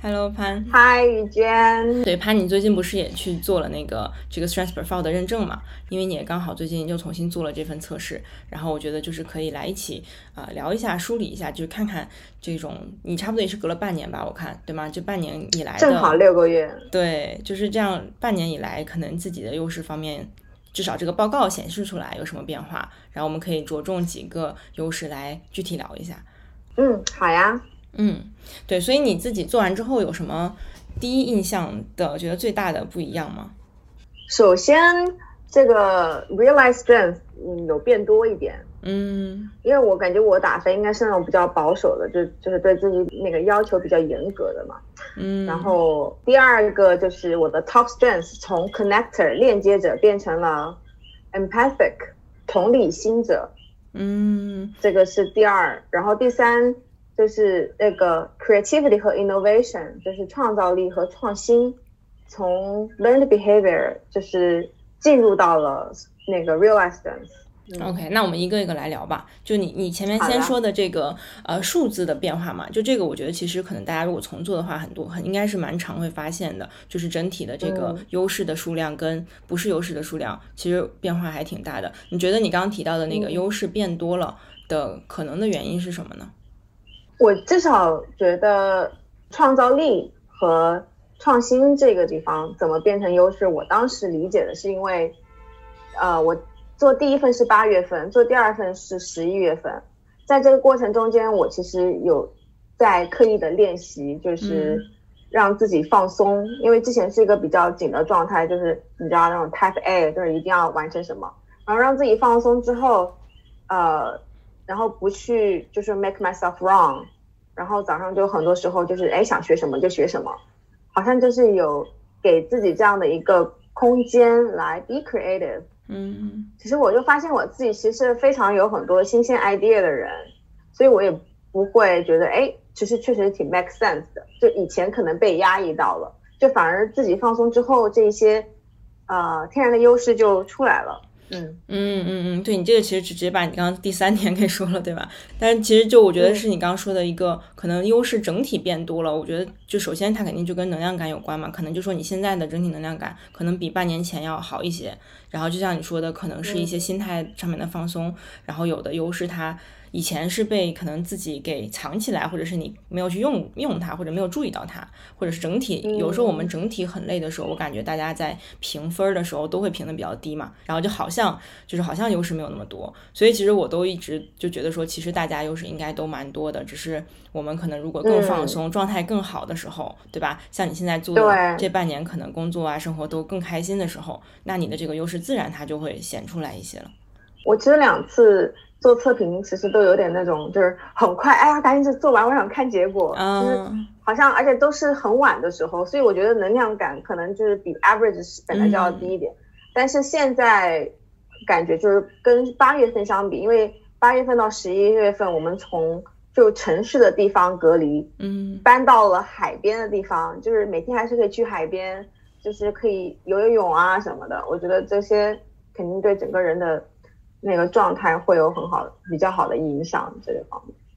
Hello 潘。 嗨，雨娟。 对，潘，你最近不是也去做了这个 Stress Profile 的认证嘛？因为你也刚好最近又重新做了这份测试，然后我觉得就是可以来一起聊一下，梳理一下，就是看看这种你差不多也是隔了半年吧，我看对吗？这半年以来的正好6个月。 对，就是这样，半年以来可能自己的优势方面，至少这个报告显示出来有什么变化，然后我们可以着重几个优势来具体聊一下。 好呀。 对，所以你自己做完之后有什么第一印象的觉得最大的不一样吗？ 首先，这个 realize strength 有变多一点。因为我感觉我打分应该是那种比较保守的，就是对自己那个要求比较严格的嘛。然后第二个就是我的 top strength 从 connector 链接者变成了 empathic 同理心者。这个是第二。然后第三就是那个 creativity 和 innovation 就是创造力和创新，从 learned behavior 就是进入到了那个 realized strength。 OK， 那我们一个一个来聊吧。就你前面先说的这个数字的变化嘛，就这个我觉得其实可能大家如果重做的话，应该是蛮常会发现的，就是整体的这个优势的数量跟不是优势的数量其实变化还挺大的。你觉得你刚刚提到的那个优势变多了的可能的原因是什么呢？ 我至少觉得创造力和创新这个地方怎么变成优势，我当时理解的是因为我做第一份是8月份，做第二份是11月份，在这个过程中间我其实有在刻意的练习，就是让自己放松。因为之前是一个比较紧的状态，就是你知道那种 type A 就是一定要完成什么，然后让自己放松之后然后不去就是 make myself wrong， 然后早上就很多时候就是想学什么就学什么，好像就是有给自己这样的一个空间来 be creative。其实我就发现我自己其实非常有很多新鲜 idea 的人，所以我也不会觉得其实确实挺 make sense 的，就以前可能被压抑到了，就反而自己放松之后，这些天然的优势就出来了。 对，你这个其实直接把你刚刚第3点给说了，对吧？但是其实就我觉得是你刚刚说的一个可能优势整体变多了。我觉得就首先它肯定就跟能量感有关嘛，可能就说你现在的整体能量感可能比半年前要好一些，然后就像你说的，可能是一些心态上面的放松，然后有的优势它以前是被可能自己给藏起来，或者是你没有去用它，或者没有注意到它，或者是整体有时候我们整体很累的时候，我感觉大家在评分的时候都会评的比较低嘛，然后就好像优势没有那么多，所以其实我都一直就觉得说，其实大家优势应该都蛮多的，只是我们可能如果更放松，状态更好的时候，对吧？像你现在做的这半年，可能工作啊生活都更开心的时候，那你的这个优势自然它就会显出来一些了。 我其实2次做测评其实都有点那种就是很快赶紧就做完，我想看结果。其实好像而且都是很晚的时候，所以我觉得能量感可能就是比 average 本来就要低一点。但是现在感觉就是跟8月份相比，因为8月份到11月份我们从就城市的地方隔离，搬到了海边的地方，就是每天还是可以去海边，就是可以游泳啊什么的。我觉得这些肯定对整个人的那个状态会有比较好的影响这个方面。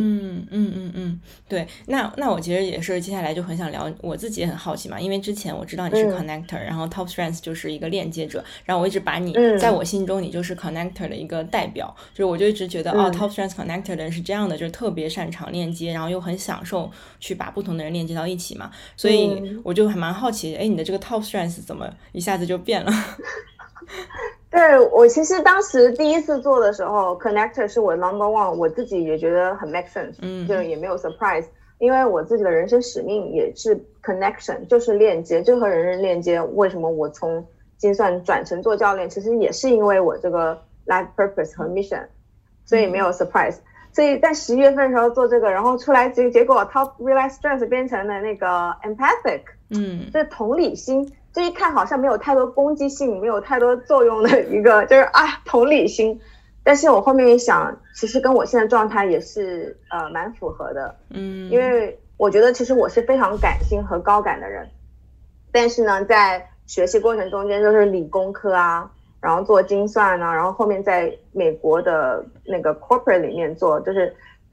对，那我其实也是接下来就很想聊，我自己也很好奇嘛，因为之前我知道你是 connector，然后 top strength 就是一个链接者，然后我一直把你在我心中你就是 connector 的一个代表，就是我就一直觉得top strength connector 的人是这样的，就是特别擅长链接，然后又很享受去把不同的人链接到一起嘛，所以我就还蛮好奇，你的这个 top strength 怎么一下子就变了？ 对，我其实当时第一次做的时候 connector 是我 number1， 我自己也觉得很 make sense，就也没有 surprise， 因为我自己的人生使命也是 connection， 就是链接，就和人链接。为什么我从精算转成做教练，其实也是因为我这个 life purpose 和 mission， 所以没有 surprise。所以在11月份的时候做这个，然后出来结果 top realize strength 变成了那个 empathic， 就是同理心。这一看好像没有太多攻击性，没有太多作用的一个就是同理心，但是我后面一想，其实跟我现在状态也是蛮符合的。因为我觉得其实我是非常感性和高感的人，但是呢在学习过程中间就是理工科啊，然后做精算啊，然后后面在美国的那个 corporate 里面做，就是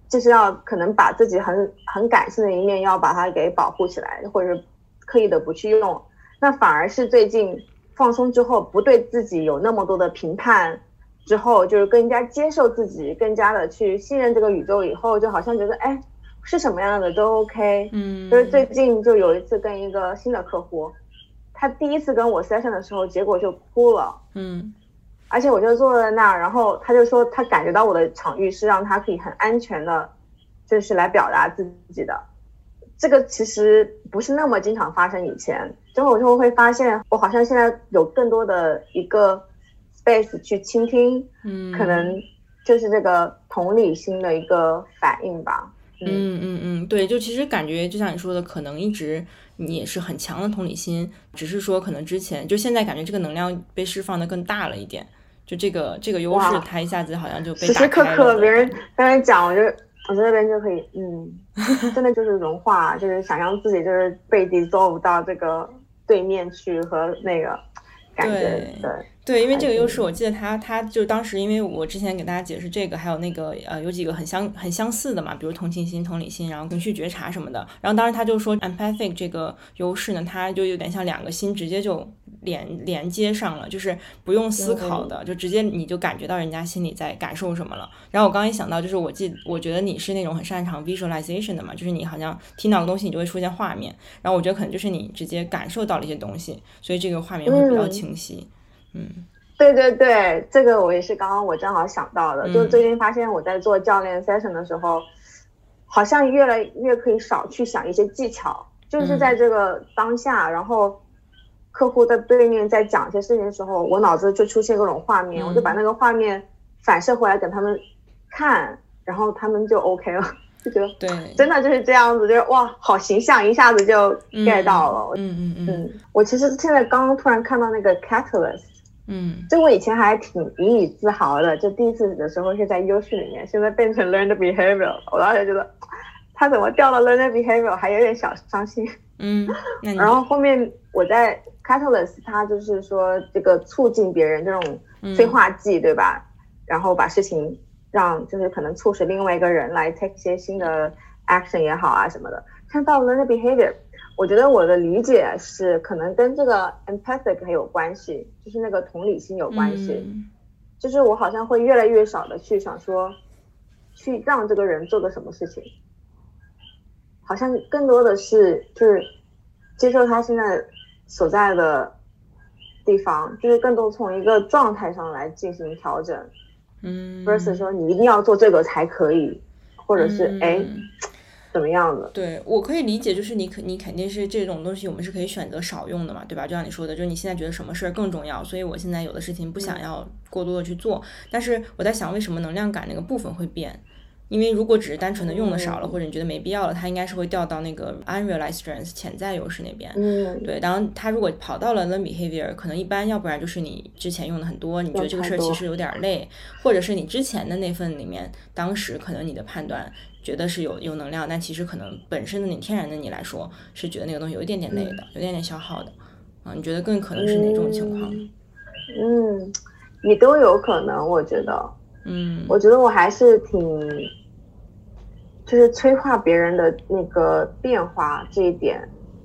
就是要可能把自己很感性的一面要把它给保护起来，或者是刻意的不去用。那反而是最近放松之后，不对自己有那么多的评判之后，就是更加接受自己，更加的去信任这个宇宙以后，就好像觉得哎，是什么样的都 OK。就是最近就有一次跟一个新的客户，他第一次跟我 session 的时候，结果就哭了。而且我就坐在那儿，然后他就说他感觉到我的场域是让他可以很安全的，就是来表达自己的。这个其实不是那么经常发生以前，之后我就会发现我好像现在有更多的一个 space 去倾听，可能就是这个同理心的一个反应吧。 对，就其实感觉就像你说的，可能一直你也是很强的同理心，只是说可能之前就现在感觉这个能量被释放的更大了一点，就这个优势它一下子好像就被打开了。时时刻刻别人讲，我这边就可以真的就是融化，就是想让自己就是被 dissolve 到这个对面去和那个感觉。 对，因为这个优势我记得他就当时因为我之前给大家解释这个，还有那个有几个很相似的嘛，比如同情心、同理心，然后情绪觉察什么的。然后当时他就说 empathic 这个优势呢，它就有点像两个心直接就连接上了，就是不用思考的，就直接你就感觉到人家心里在感受什么了。然后我刚一想到就是我觉得你是那种很擅长 visualization 的嘛，就是你好像听到个东西你就会出现画面，然后我觉得可能就是你直接感受到了一些东西，所以这个画面会比较清晰。 对，这个我也是刚刚我正好想到的，就最近发现我在做教练 session 的时候，好像越来越可以少去想一些技巧，就是在这个当下，然后客户在对面在讲一些事情的时候，我脑子就出现各种画面，我就把那个画面反射回来给他们看，然后他们就 OK 了。就觉得对，真的就是这样子，就是哇，好形象，一下子就 get 到了。我其实现在刚刚突然看到那个 catalyst，就我以前还挺引以自豪的，就第一次的时候是在优势里面，现在变成 learned behavior， 我当时觉得他怎么掉到 learned behavior， 还有点小伤心。然后后面我在 catalyst， 它就是说这个促进别人这种催化剂，对吧？然后把事情让就是可能促使另外一个人来 take 一些新的 action 也好啊什么的。看到 learned behavior， 我觉得我的理解是可能跟这个 empathic 很有关系，就是那个同理心有关系。就是我好像会越来越少的去想说去让这个人做个什么事情，好像更多的是就是接受他现在所在的地方，就是更多从一个状态上来进行调整。versus 说你一定要做这个才可以，或者是怎么样的。 对，我可以理解，就是你肯定是这种东西我们是可以选择少用的嘛，对吧？就像你说的，就是你现在觉得什么事儿更重要，所以我现在有的事情不想要过多的去做。但是我在想为什么能量感那个部分会变，因为如果只是单纯的用的少了，或者你觉得没必要了，它应该是会掉到那个 unrealized strength 潜在优势那边。对，然后它如果跑到了 learn behavior， 可能一般要不然就是你之前用的很多，你觉得这个事儿其实有点累，或者是你之前的那份里面，当时可能你的判断觉得是有能量，但其实可能本身的你天然的你来说是觉得那个东西有一点点累的，有点点消耗的。你觉得更可能是哪种情况？ 也都有可能，我觉得。我觉得我还是挺就是催化别人的那个变化这一点，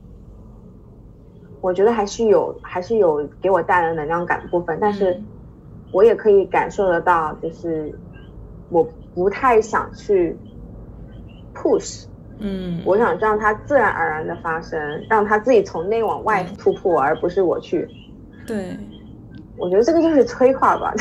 我觉得还是有给我带来能量感的部分，但是我也可以感受得到，就是我不太想去 push，我想让它自然而然的发生，让它自己从内往外突破，而不是我去。 对， 我觉得这个就是催化吧。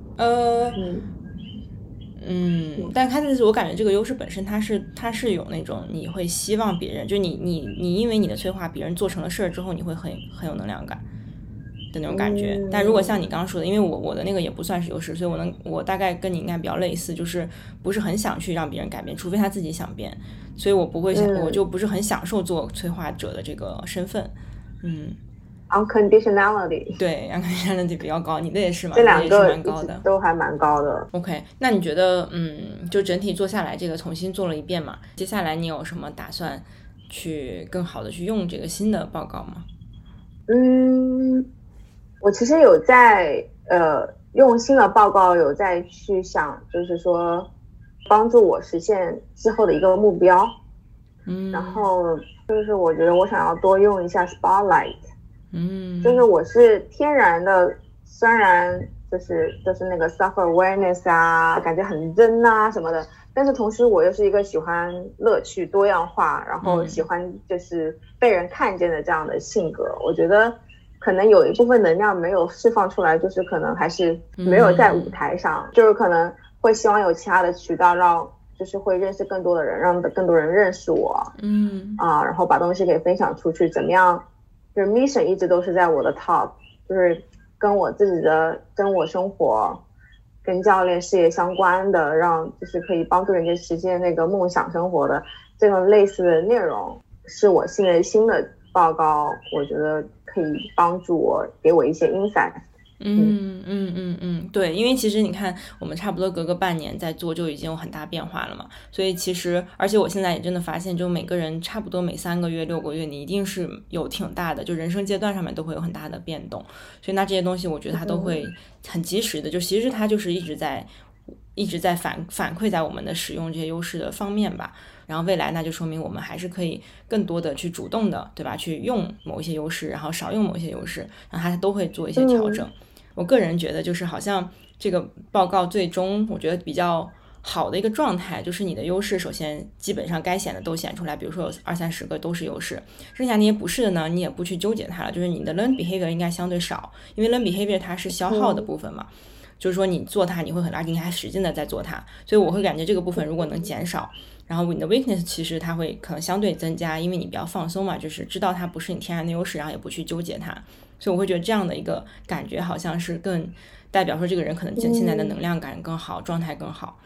但它就是我感觉这个优势本身它是有那种你会希望别人，就你因为你的催化，别人做成了事儿之后，你会很有能量感的那种感觉。但如果像你刚刚说的，因为我的那个也不算是优势，所以我大概跟你应该比较类似，就是不是很想去让别人改变，除非他自己想变，所以我不会我就不是很享受做催化者的这个身份。 unconditionality， 对 unconditionality 比较高，你的也是吗？ 这两个蛮高的， 都还蛮高的。 OK， 那你觉得就整体做下来，这个重新做了一遍嘛？接下来你有什么打算去更好的去用这个新的报告吗？ 我其实有在用新的报告有在去想，就是说帮助我实现之后的一个目标。然后就是我觉得我想要多用一下 Spotlight。就是我是天然的，虽然就是那个 self awareness 啊，感觉很真啊什么的，但是同时我又是一个喜欢乐趣多样化，然后喜欢就是被人看见的这样的性格。我觉得可能有一部分能量没有释放出来，就是可能还是没有在舞台上，就是可能会希望有其他的渠道让就是会认识更多的人，让更多人认识我，然后把东西给分享出去，怎么样？就是 mission 一直都是在我的 top， 就是跟我自己的跟我生活、跟教练事业相关的，让就是可以帮助人家实现那个梦想生活的这种类似的内容，是我新的报告，我觉得可以帮助我给我一些 insight。 对，因为其实你看我们差不多隔个半年在做就已经有很大变化了嘛，所以其实而且我现在也真的发现，就每个人差不多每3个月6个月你一定是有挺大的，就人生阶段上面都会有很大的变动，所以那这些东西我觉得它都会很及时的，就其实它就是一直在反馈在我们的使用这些优势的方面吧，然后未来那就说明我们还是可以更多的去主动的，对吧，去用某一些优势，然后少用某一些优势，然后它都会做一些调整。我个人觉得就是好像这个报告最终我觉得比较好的一个状态，就是你的优势首先基本上该显的都显出来，比如说有20-30个都是优势，剩下那些不是的呢，你也不去纠结它了，就是你的 learn behavior 应该相对少，因为 learn behavior 它是消耗的部分嘛，就是说你做它你会很垃圾，你还使劲的在做它，所以我会感觉这个部分如果能减少，然后你的 weakness 其实它会可能相对增加，因为你比较放松嘛，就是知道它不是你天然的优势，然后也不去纠结它，所以我会觉得这样的一个感觉好像是更代表说这个人可能现在的能量感更好，状态更好。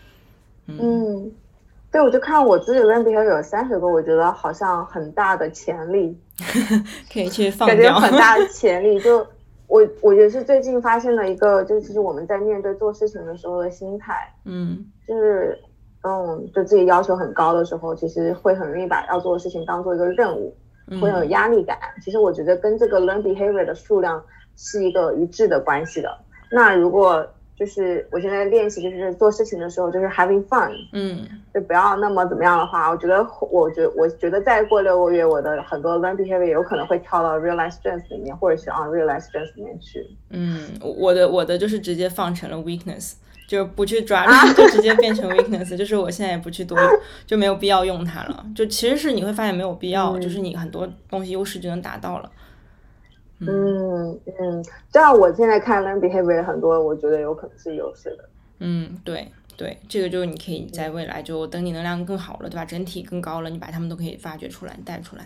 对，我就看我自己 learn behavior 有30个，我觉得好像很大的潜力可以去放掉，感觉很大的潜力。就我觉得是最近发现的一个，就其实我们在面对做事情的时候的心态，就是对自己要求很高的时候，其实会很容易把要做的事情当做一个任务，会有压力感。其实我觉得跟这个 learn behavior 的数量是一个一致的关系的。那如果就是我现在练习就是做事情的时候就是 having fun， 就不要那么怎么样的话，我觉得再过6个月，我的很多 learn behavior 有可能会跳到 realize strength 里面，或者是 unrealized strength 里面去。 我的就是直接放成了 weakness， 就不去抓就直接变成 weakness， 就是我现在也不去多，就没有必要用它了，就其实是你会发现没有必要，就是你很多东西优势就能达到了。 这样我现在看 learn behavior 很多，我觉得有可能是优势的。 对，这个就是你可以在未来就等你能量更好了，对吧？整体更高了，你把它们都可以发掘出来，带出来。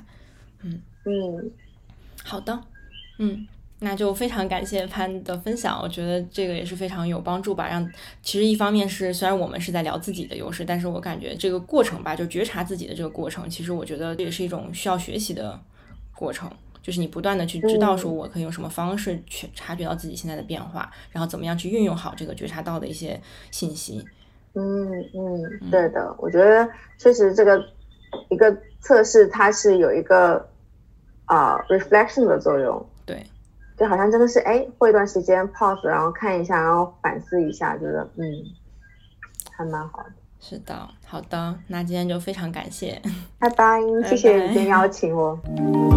好的，那就非常感谢潘的分享，我觉得这个也是非常有帮助吧。其实一方面是虽然我们是在聊自己的优势，但是我感觉这个过程吧，就觉察自己的这个过程，其实我觉得这也是一种需要学习的过程。就是你不断的去知道说我可以用什么方式去察觉到自己现在的变化，然后怎么样去运用好这个觉察到的一些信息。 对的，我觉得确实这个一个测试它是有一个reflection 的作用。 对， 就好像真的是过一段时间 pause， 然后看一下，然后反思一下，觉得还蛮好的。 是的，好的，那今天就非常感谢， 拜拜，谢谢你今天邀请我。